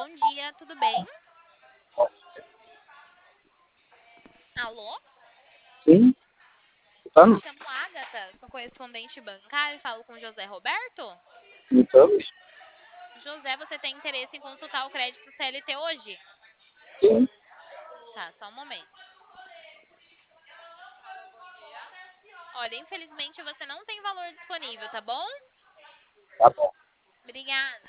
bom dia, tudo bem? Alô? Sim, Me estamos. chamo Agatha, sou correspondente bancário e falo com José Roberto. Estamos. José, você tem interesse em consultar o crédito CLT hoje? Sim, Tá, só um momento. Olha, infelizmente você não tem valor disponível, tá bom? tá bom. Obrigada.